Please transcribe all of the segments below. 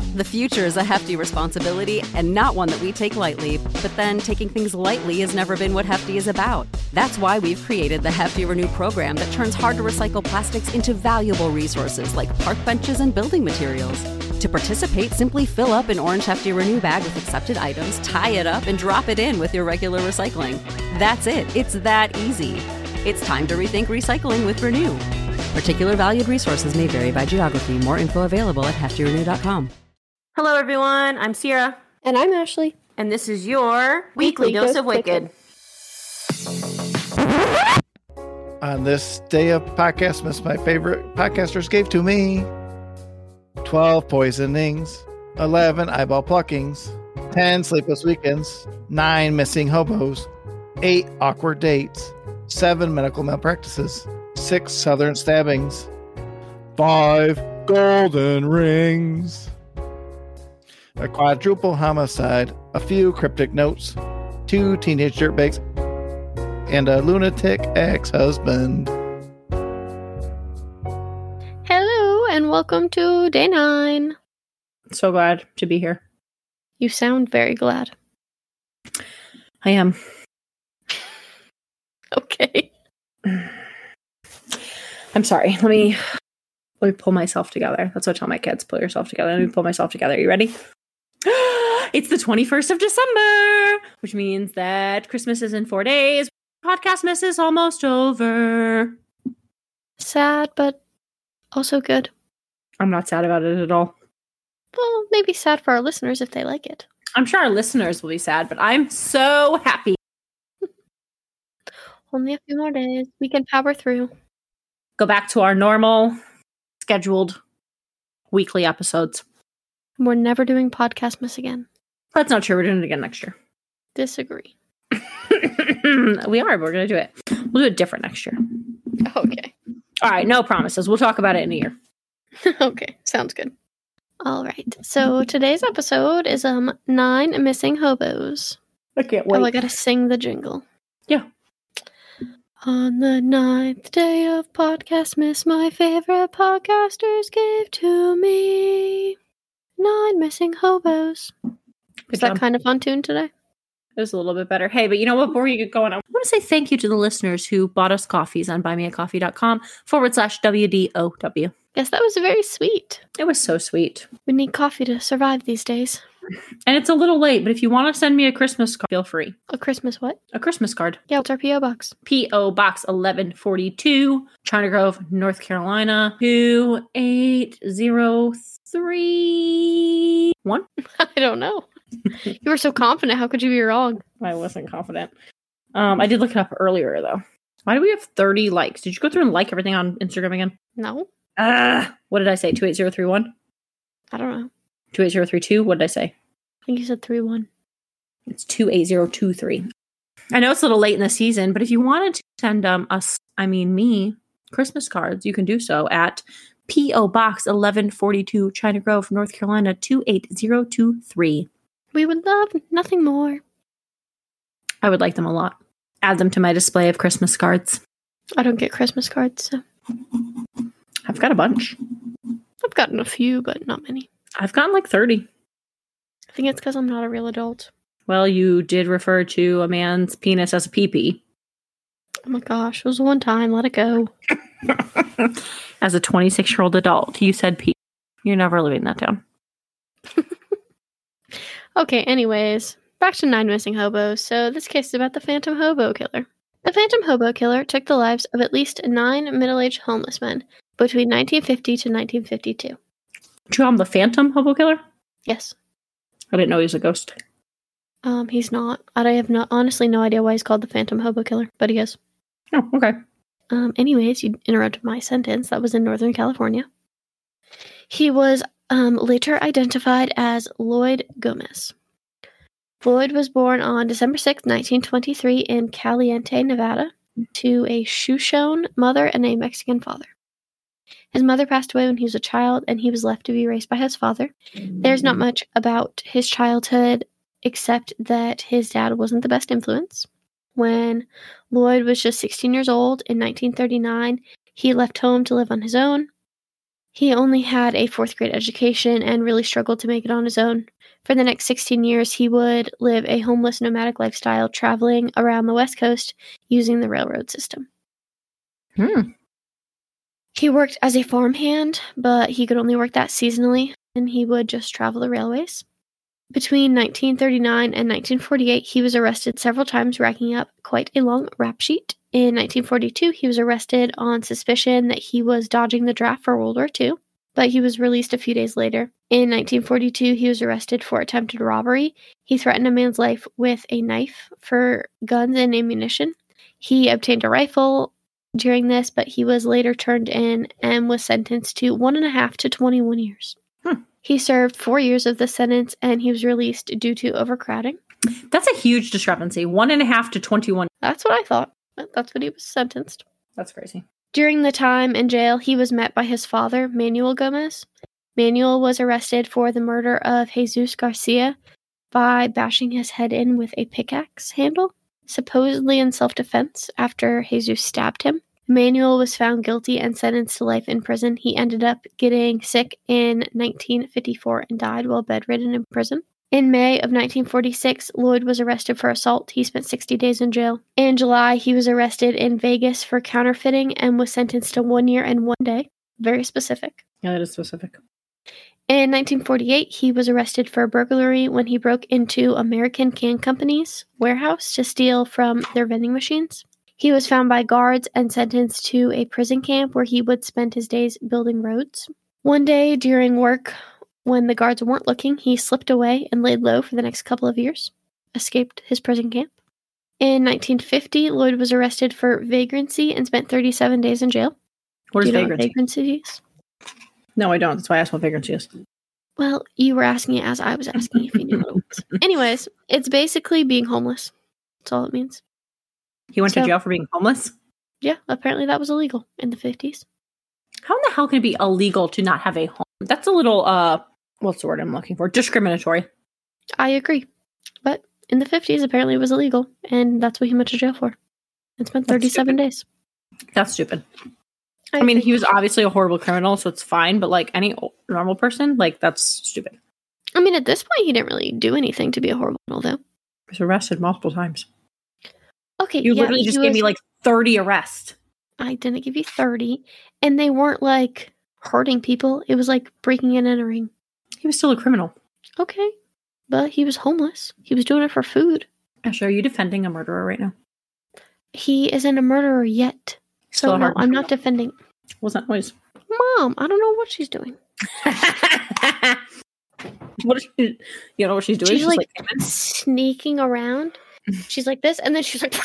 The future is a hefty responsibility and not one that we take lightly, but then taking things lightly has never been what Hefty is about. That's why we've created the Hefty Renew program that turns hard-to-recycle plastics into valuable resources like park benches and building materials. To participate, simply fill up an orange Hefty Renew bag with accepted items, tie it up, and drop it in with your regular recycling. That's it. It's that easy. It's time to rethink recycling with Renew. Particular valued resources may vary by geography. More info available at heftyrenew.com. Hello, everyone. I'm Sierra. And I'm Ashley. And this is your Weekly Dose of Wicked. On this day of Podcastmas, my favorite podcasters gave to me 12 poisonings, 11 eyeball pluckings, 10 sleepless weekends, 9 missing hobos, 8 awkward dates, 7 medical malpractices, 6 southern stabbings, 5 golden rings, a quadruple homicide, a few cryptic notes, 2 teenage dirtbags, and a lunatic ex-husband. Hello, and welcome to day 9. So glad to be here. You sound very glad. I am. Okay. I'm sorry. Let me pull myself together. That's what I tell my kids. Pull yourself together. Let me pull myself together. Are you ready? It's the 21st of December, which means that Christmas is in 4 days. Podcastmas is almost over. Sad, but also good. I'm not sad about it at all. Well, maybe sad for our listeners if they like it. I'm sure our listeners will be sad, but I'm so happy. Only a few more days. We can power through. Go back to our normal, scheduled weekly episodes. We're never doing Podcastmas again. That's not true. We're doing it again next year. Disagree. We are. We're going to do it. We'll do it different next year. Okay. All right. No promises. We'll talk about it in a year. Okay. Sounds good. All right. So today's episode is 9 missing hobos. I can't wait. Oh, I got to sing the jingle. Yeah. On the 9th day of Podcastmas, my favorite podcasters gave to me 9 missing hobos. Is that kind of on tune today? It was a little bit better. Hey, but you know what? Before you get going, I want to say thank you to the listeners who bought us coffees on buymeacoffee.com/WDOW. Yes, that was very sweet. It was so sweet. We need coffee to survive these days. And it's a little late, but if you want to send me a Christmas card, feel free. A Christmas what? A Christmas card. Yeah, what's our P.O. Box? P.O. Box 1142, China Grove, North Carolina, 28031. I don't know. You were so confident. How could you be wrong? I wasn't confident. I did look it up earlier, though. Why do we have 30 likes? Did you go through and like everything on Instagram again? No. What did I say? 28031? I don't know. 28032? What did I say? I think you said 3-1. It's 28023. I know it's a little late in the season, but if you wanted to send me, Christmas cards, you can do so at P.O. Box 1142, China Grove, North Carolina, 28023. We would love nothing more. I would like them a lot. Add them to my display of Christmas cards. I don't get Christmas cards, so. I've got a bunch. I've gotten a few, but not many. I've gotten like 30. I think it's because I'm not a real adult. Well, you did refer to a man's penis as a pee-pee. Oh my gosh, it was one time. Let it go. As a 26-year-old adult, you said pee. You're never living that down. Okay, anyways, back to 9 missing hobos. So this case is about the Phantom Hobo Killer. The Phantom Hobo Killer took the lives of at least 9 middle-aged homeless men between 1950 to 1952. Did you call him the Phantom Hobo Killer? Yes. I didn't know he was a ghost. He's not. I have honestly no idea why he's called the Phantom Hobo Killer, but he is. Oh, okay. Anyways, you interrupted my sentence. That was in Northern California. He was later identified as Lloyd Gomez. Lloyd was born on December 6, 1923 in Caliente, Nevada, to a Shoshone mother and a Mexican father. His mother passed away when he was a child, and he was left to be raised by his father. There's not much about his childhood except that his dad wasn't the best influence. When Lloyd was just 16 years old in 1939, he left home to live on his own. He only had a 4th grade education and really struggled to make it on his own. For the next 16 years, he would live a homeless nomadic lifestyle, traveling around the West Coast using the railroad system. He worked as a farmhand, but he could only work that seasonally, and he would just travel the railways. Between 1939 and 1948, he was arrested several times, racking up quite a long rap sheet. In 1942, he was arrested on suspicion that he was dodging the draft for World War II, but he was released a few days later. In 1942, he was arrested for attempted robbery. He threatened a man's life with a knife for guns and ammunition. He obtained a rifle during this, but he was later turned in and was sentenced to 1.5 to 21 years. He served 4 years of the sentence, and he was released due to overcrowding. That's a huge discrepancy. 1.5 to 21. That's what I thought. But that's what he was sentenced. That's crazy. During the time in jail, he was met by his father, Manuel Gomez. Manuel was arrested for the murder of Jesus Garcia by bashing his head in with a pickaxe handle, supposedly in self-defense after Jesus stabbed him. Manuel was found guilty and sentenced to life in prison. He ended up getting sick in 1954 and died while bedridden in prison. In May of 1946, Lloyd was arrested for assault. He spent 60 days in jail. In July, he was arrested in Vegas for counterfeiting and was sentenced to 1 year and 1 day. Very specific. Yeah, that is specific. In 1948, he was arrested for burglary when he broke into American Can Company's warehouse to steal from their vending machines. He was found by guards and sentenced to a prison camp where he would spend his days building roads. One day during work, when the guards weren't looking, he slipped away and laid low for the next couple of years, escaped his prison camp. In 1950, Lloyd was arrested for vagrancy and spent 37 days in jail. What is Do you know what vagrancy? vagrancy is? No, I don't. That's why I asked what vagrancy is. Well, you were asking it as I was asking if you knew what it was. Anyways, it's basically being homeless. That's all it means. He went to So- jail for being homeless? Yeah, apparently that was illegal in the 50s. How in the hell can it be illegal to not have a home? That's a little, what's the word I'm looking for? Discriminatory. I agree. But in the 50s, apparently it was illegal, and that's what he went to jail for. And spent That's 37 days. That's stupid. I mean, he was obviously a horrible criminal, so it's fine, but like any normal person, like that's stupid. I mean, at this point, he didn't really do anything to be a horrible criminal, though. He was arrested multiple times. Okay, You yeah, literally just gave me like 30 arrests. I didn't give you 30, and they weren't like hurting people. It was like breaking and entering. He was still a criminal. Okay, but he was homeless. He was doing it for food. Ashley, are you defending a murderer right now? He isn't a murderer yet. Still So a no, hard I'm not defending. What's that noise? Mom, I don't know what she's doing. What is she, you know what she's doing? She's like came in? sneaking around. She's like this, and then she's like,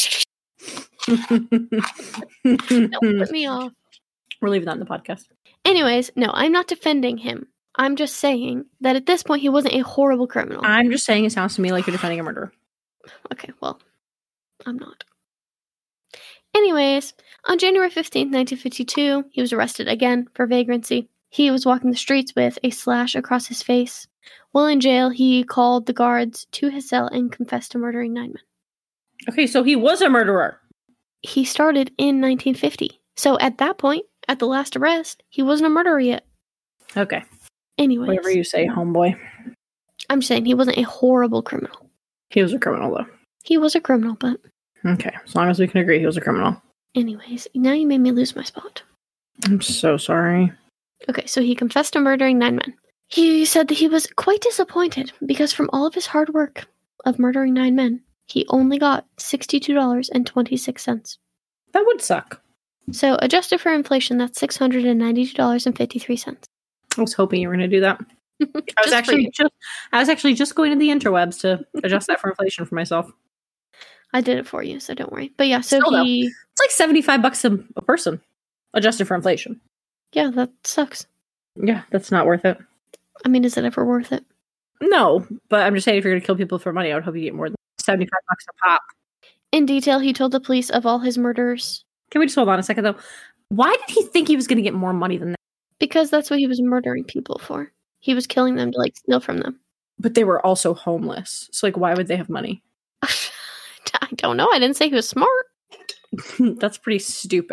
don't put me off. We're leaving that in the podcast. Anyways, no, I'm not defending him. I'm just saying that at this point, he wasn't a horrible criminal. I'm just saying it sounds to me like you're defending a murderer. Okay, well, I'm not. Anyways, on January 15th, 1952, he was arrested again for vagrancy. He was walking the streets with a slash across his face. While in jail, he called the guards to his cell and confessed to murdering 9 men. Okay, so he was a murderer. He started in 1950. So at that point, at the last arrest, he wasn't a murderer yet. Okay. Anyways, Whatever you say, homeboy. I'm just saying he wasn't a horrible criminal. He was a criminal, though. He was a criminal, but Okay, as long as we can agree he was a criminal. anyways, now you made me lose my spot. I'm so sorry. Okay, so he confessed to murdering 9 men. He said that he was quite disappointed because from all of his hard work of murdering 9 men, he only got $62.26. That would suck. So adjusted for inflation, that's $692.53. I was hoping you were going to do that. I was Just for you. actually just going to the interwebs to adjust that for inflation for myself. I did it for you, so don't worry. But yeah, so Still, though. he... It's like $75 a person, adjusted for inflation. Yeah, that sucks. Yeah, that's not worth it. I mean, is it ever worth it? No, but I'm just saying if you're going to kill people for money, I would hope you get more than $75 a pop. In detail, he told the police of all his murders Can we just hold on a second, though? Why did he think he was going to get more money than that? because that's what he was murdering people for. He was killing them to, like, steal from them. But they were also homeless. So, like, why would they have money? I don't know. I didn't say he was smart. That's pretty stupid.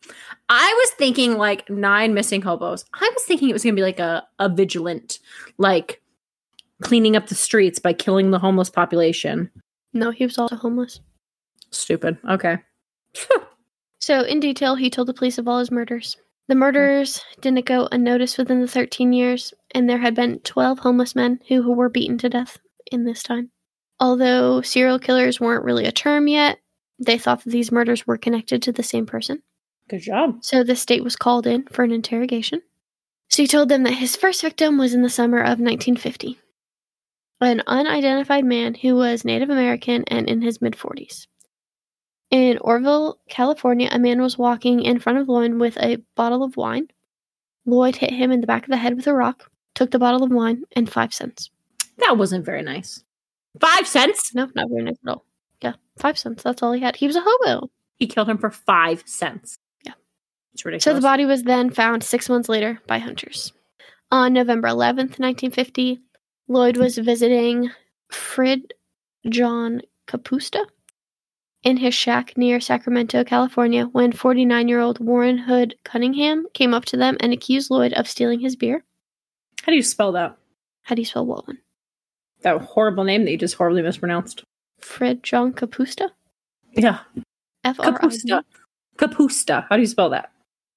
I was thinking like 9 missing hobos. I was thinking it was going to be like a vigilant, like cleaning up the streets by killing the homeless population. No, he was also homeless. Stupid. Okay. So, in detail, he told the police of all his murders. The murders didn't go unnoticed within the 13 years, and there had been 12 homeless men who were beaten to death in this time. Although serial killers weren't really a term yet, they thought that these murders were connected to the same person. Good job. So the state was called in for an interrogation. So he told them that his first victim was in the summer of 1950. An unidentified man who was Native American and in his mid-40s. In Orville, California, a man was walking in front of Lloyd with a bottle of wine. Lloyd hit him in the back of the head with a rock, took the bottle of wine, and 5 cents. That wasn't very nice. 5 cents? No, not very nice at all. Yeah, 5 cents. That's all he had. He was a hobo. He killed him for 5 cents. Yeah. It's ridiculous. So the body was then found 6 months later by hunters. On November 11th, 1950, Lloyd was visiting Frid John Kapusta in his shack near Sacramento, California, when 49-year-old Warren Hood Cunningham came up to them and accused Lloyd of stealing his beer. How do you spell that? How do you spell what one? That horrible name that you just horribly mispronounced. Frid John Kapusta? Yeah. F-R-I-D. Kapusta. Kapusta. How do you spell that?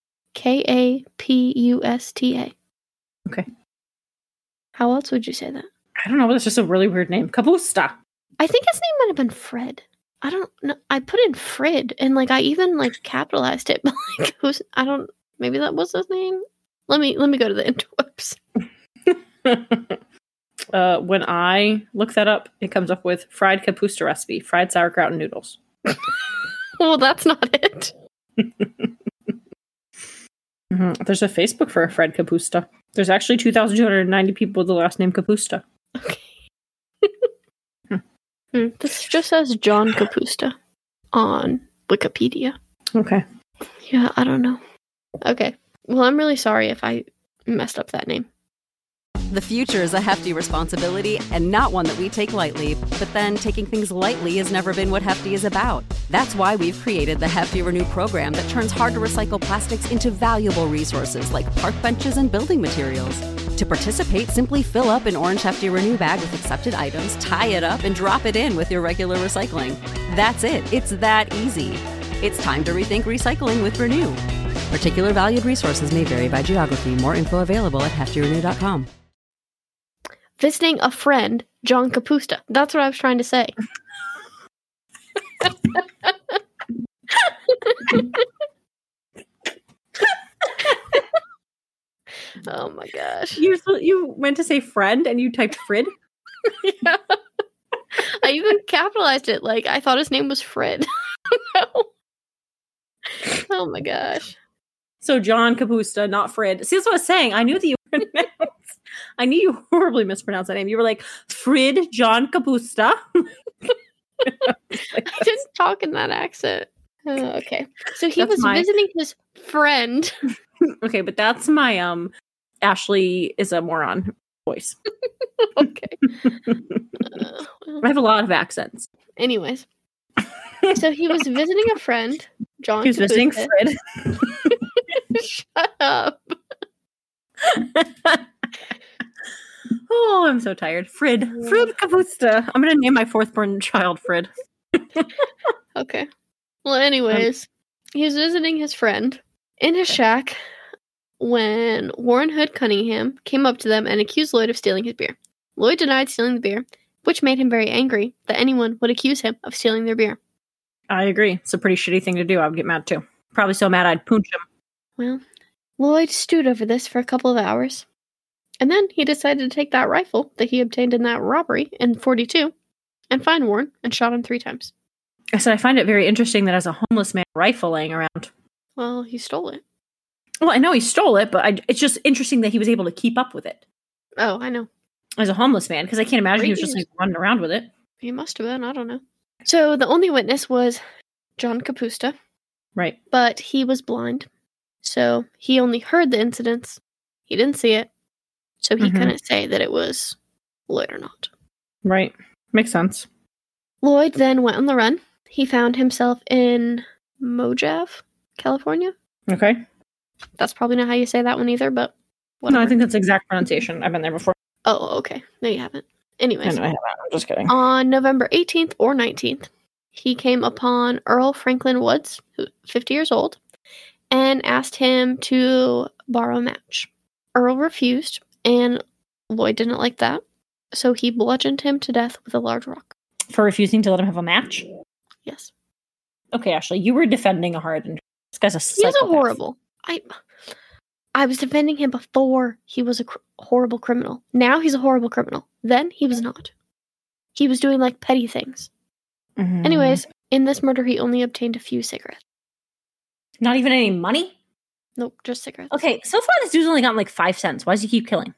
Kapusta. Okay. How else would you say that? I don't know, but it's just a really weird name. Kapusta. I think his name might have been Fred. I don't know. I put in Frid, and like I even like capitalized it, but like maybe that was his name. Let me go to the interwebs. When I look that up, it comes up with fried kapusta recipe, fried sauerkraut and noodles. Well, that's not it. There's a Facebook for a Fred Kapusta. There's actually 2,290 people with the last name Kapusta. Okay. This just says John Kapusta on Wikipedia. Okay. Yeah, I don't know. Okay. Well, I'm really sorry if I messed up that name. The future is a hefty responsibility and not one that we take lightly. But then taking things lightly has never been what Hefty is about. That's why we've created the Hefty Renew program that turns hard to recycle plastics into valuable resources like park benches and building materials. To participate, simply fill up an orange Hefty Renew bag with accepted items, tie it up, and drop it in with your regular recycling. That's it. It's that easy. It's time to rethink recycling with Renew. Particular valued resources may vary by geography. More info available at heftyrenew.com. Visiting a friend, John Kapusta. That's what I was trying to say. Oh my gosh. You meant to say friend and you typed Frid? Yeah. I even capitalized it like I thought his name was Fred. No. Oh my gosh. So John Kapusta, not Frid. See, that's what I was saying. I knew that you I knew you horribly mispronounced that name. You were like, Frid John Kapusta. I didn't talk in that accent. Okay. So he was visiting his friend. Okay, but that's my Ashley is a moron voice. Okay. I have a lot of accents. Anyways. So he was visiting a friend, John. He was visiting Frid. Shut up. Oh, I'm so tired. Frid Kapusta. I'm going to name my 4th-born child Frid. Okay. Well, anyways, he was visiting his friend in his shack when Warren Hood Cunningham came up to them and accused Lloyd of stealing his beer. Lloyd denied stealing the beer, which made him very angry that anyone would accuse him of stealing their beer. I agree. It's a pretty shitty thing to do. I would get mad too. Probably so mad I'd punch him. Well, Lloyd stewed over this for a couple of hours. And then he decided to take that rifle that he obtained in that robbery in 42 and find Warren and shot him 3 times. I said I find it very interesting that as a homeless man, rifle laying around. Well, he stole it. Well, I know he stole it, but it's just interesting that he was able to keep up with it. Oh, I know. As a homeless man, because I can't imagine he was just like running around with it. He must have been. I don't know. So the only witness was John Kapusta. Right. But he was blind. So he only heard the incidents. He didn't see it. So he couldn't say that it was Lloyd or not. Right. Makes sense. Lloyd then went on the run. He found himself in Mojave, California. Okay. That's probably not how you say that one either, but whatever. No, I think that's exact pronunciation. I've been there before. Oh, okay. No, you haven't. Anyways. No, I haven't. I'm just kidding. On November 18th or 19th, he came upon Earl Franklin Woods, 50 years old, and asked him to borrow a match. Earl refused, and Lloyd didn't like that, so he bludgeoned him to death with a large rock. For refusing to let him have a match? Yes. Okay, Ashley, you were defending a Harden. This guy's a psychopath. He's a horrible. I was defending him before he was a horrible criminal. Now he's a horrible criminal. Then he was not. He was doing like petty things. Mhm. Anyways, in this murder, he only obtained a few cigarettes. Not even any money? Nope, just cigarettes. Okay, so far this dude's only gotten like 5 cents. Why does he keep killing?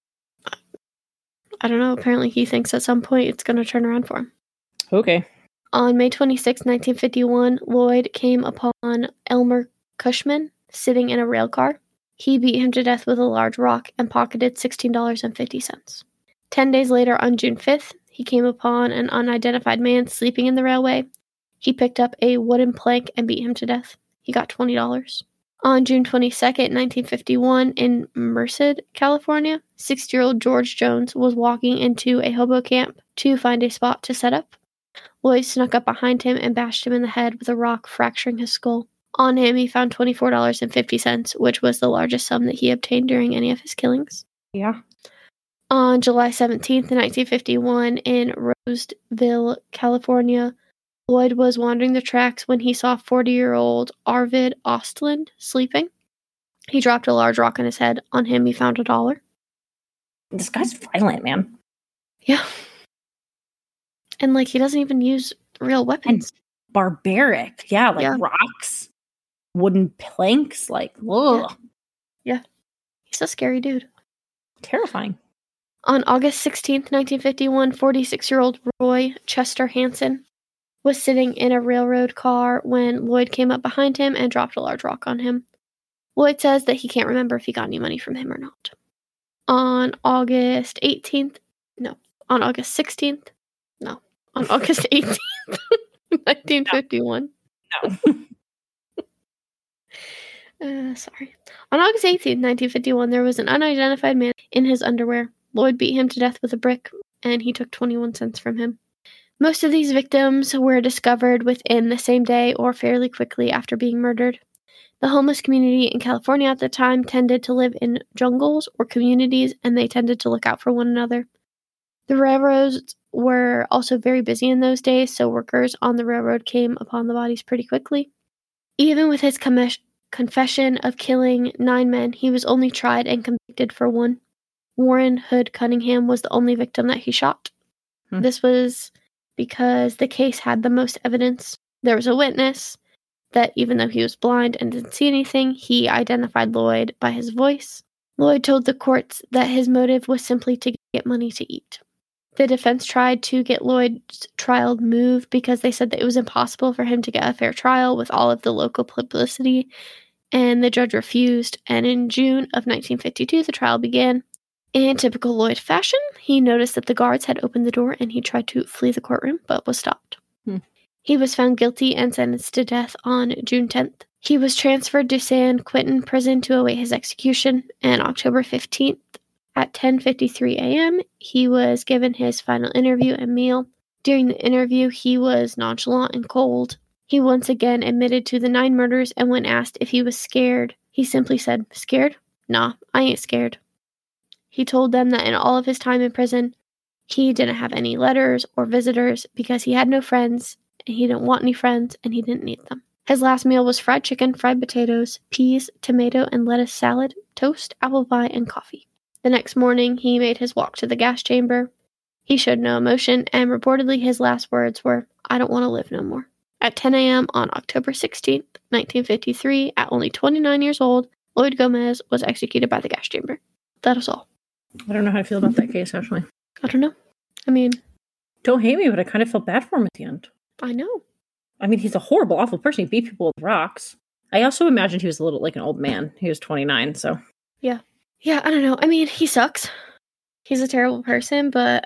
I don't know. Apparently he thinks at some point it's going to turn around for him. Okay. On May 26, 1951, Lloyd came upon Elmer Cushman sitting in a rail car. He beat him to death with a large rock and pocketed $16.50. 10 days later, on June 5th, he came upon an unidentified man sleeping in the railway. He picked up a wooden plank and beat him to death. He got $20. On June 22nd, 1951, in Merced, California, 60-year-old George Jones was walking into a hobo camp to find a spot to set up. Lloyd snuck up behind him and bashed him in the head with a rock, fracturing his skull. On him, he found $24.50, which was the largest sum that he obtained during any of his killings. Yeah. On July 17th, 1951, in Roseville, California, Lloyd was wandering the tracks when he saw 40-year-old Arvid Ostland sleeping. He dropped a large rock on his head. On him, he found $1. This guy's violent, man. Yeah. And, like, he doesn't even use real weapons. Barbaric. Yeah, like Yeah. rocks, wooden planks, like, ugh. Yeah. He's a scary dude. Terrifying. On August 16th, 1951, 46-year-old Roy Chester Hansen was sitting in a railroad car when Lloyd came up behind him and dropped a large rock on him. Lloyd says that he can't remember if he got any money from him or not. On August 18th, on August 18th, 1951. Sorry. On August 18th, 1951, there was an unidentified man in his underwear. Lloyd beat him to death with a brick, and he took 21 cents from him. Most of these victims were discovered within the same day or fairly quickly after being murdered. The homeless community in California at the time tended to live in jungles or communities, and they tended to look out for one another. The railroads were also very busy in those days, so workers on the railroad came upon the bodies pretty quickly. Even with his confession of killing 9 men, he was only tried and convicted for 1. Warren Hood Cunningham was the only victim that he shot. This was because the case had the most evidence. There was a witness that even though he was blind and didn't see anything, he identified Lloyd by his voice. Lloyd told the courts that his motive was simply to get money to eat. The defense tried to get Lloyd's trial moved because they said that it was impossible for him to get a fair trial with all of the local publicity, and the judge refused, and in June of 1952, the trial began. In typical Lloyd fashion, he noticed that the guards had opened the door and he tried to flee the courtroom, but was stopped. He was found guilty and sentenced to death on June 10th. He was transferred to San Quentin prison to await his execution, and October 15th at 10:53 a.m., he was given his final interview and meal. During the interview, he was nonchalant and cold. He once again admitted to the 9 murders, and when asked if he was scared, he simply said, "Scared? Nah, I ain't scared." He told them that in all of his time in prison, he didn't have any letters or visitors because he had no friends, and he didn't want any friends, and he didn't need them. His last meal was fried chicken, fried potatoes, peas, tomato, and lettuce salad, toast, apple pie, and coffee. The next morning, he made his walk to the gas chamber. He showed no emotion, and reportedly his last words were, "I don't want to live no more." At 10 a.m. on October 16th, 1953, at only 29 years old, Lloyd Gomez was executed by the gas chamber. That was all. I don't know how I feel about that case, actually. I don't know. I mean, Don't hate me, but I kind of felt bad for him at the end. I know. I mean, he's a horrible, awful person. He beat people with rocks. I also imagined he was a little like an old man. He was 29, so. Yeah, I don't know. I mean, he sucks. He's a terrible person, but,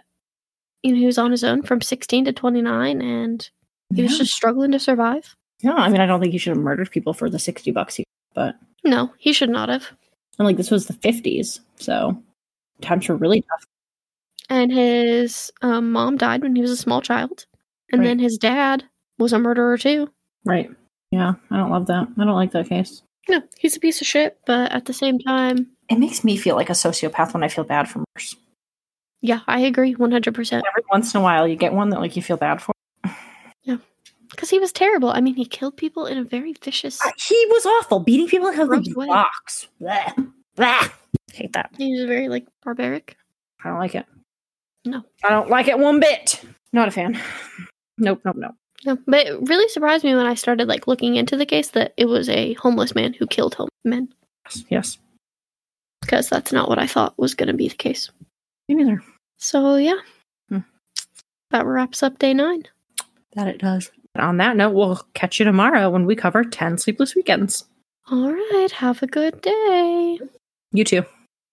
he was on his own from 16 to 29, and he was just struggling to survive. Yeah, I mean, I don't think he should have murdered people for the $60 he but No, he should not have. and like this was the 50s, so times were really tough. And his mom died when he was a small child. And Right. then his dad was a murderer too. Right. Yeah, I don't love that. I don't like that case. No, he's a piece of shit, but at the same time, It makes me feel like a sociopath when I feel bad for Merce. yeah, I agree 100%. Every once in a while, you get one that like you feel bad for. Because he was terrible. I mean, he killed people in a very vicious... He was awful. Beating people in Gross with way. rocks. Blech. Blech. Hate that. He was very, like, barbaric. I don't like it. No. I don't like it one bit. Not a fan. Nope. No, but it really surprised me when I started, like, looking into the case that it was a homeless man who killed men. Yes. Because that's not what I thought was going to be the case. Me neither. So, yeah. That wraps up day 9. That it does. On that note, we'll catch you tomorrow when we cover 10 sleepless weekends. All right. Have a good day. You too.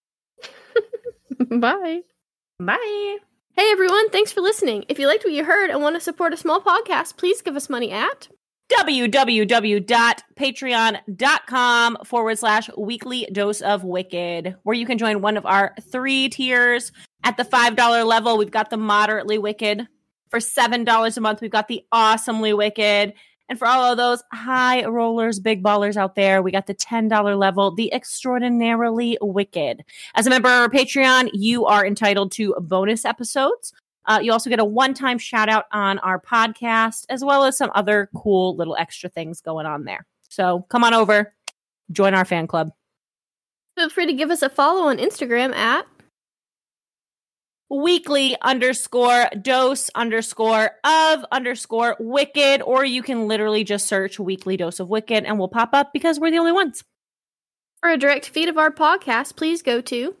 Bye. Bye. Hey, everyone. Thanks for listening. If you liked what you heard and want to support a small podcast, please give us money at www.patreon.com/weekly dose of wicked, where you can join one of our 3 tiers. At the $5 level, we've got the moderately wicked. For $7 a month, we've got the awesomely wicked. And for all of those high rollers, big ballers out there, we got the $10 level, the extraordinarily wicked. As a member of our Patreon, you are entitled to bonus episodes. You also get a one-time shout out on our podcast, as well as some other cool little extra things going on there. So come on over, join our fan club. Feel free to give us a follow on Instagram at weekly_dose_of_wicked, or you can literally just search weekly dose of wicked and we'll pop up because we're the only ones. For a direct feed of our podcast, please go to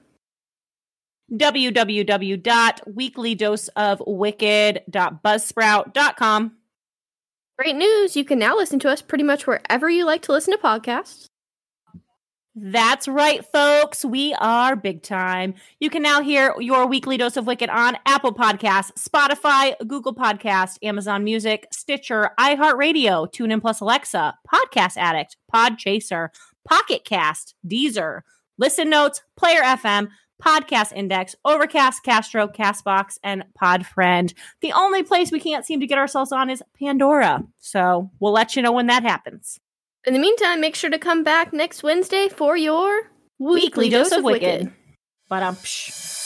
www.weeklydoseofwicked.buzzsprout.com. Great news. You can now listen to us pretty much wherever you like to listen to podcasts. That's right, folks. We are big time. You can now hear your weekly dose of Wicked on Apple Podcasts, Spotify, Google Podcasts, Amazon Music, Stitcher, iHeartRadio, TuneIn Plus Alexa, Podcast Addict, Podchaser, Pocket Cast, Deezer, Listen Notes, Player FM, Podcast Index, Overcast, Castro, Castbox, and Podfriend. The only place we can't seem to get ourselves on is Pandora. So we'll let you know when that happens. In the meantime, make sure to come back next Wednesday for your Weekly Dose of Wicked. But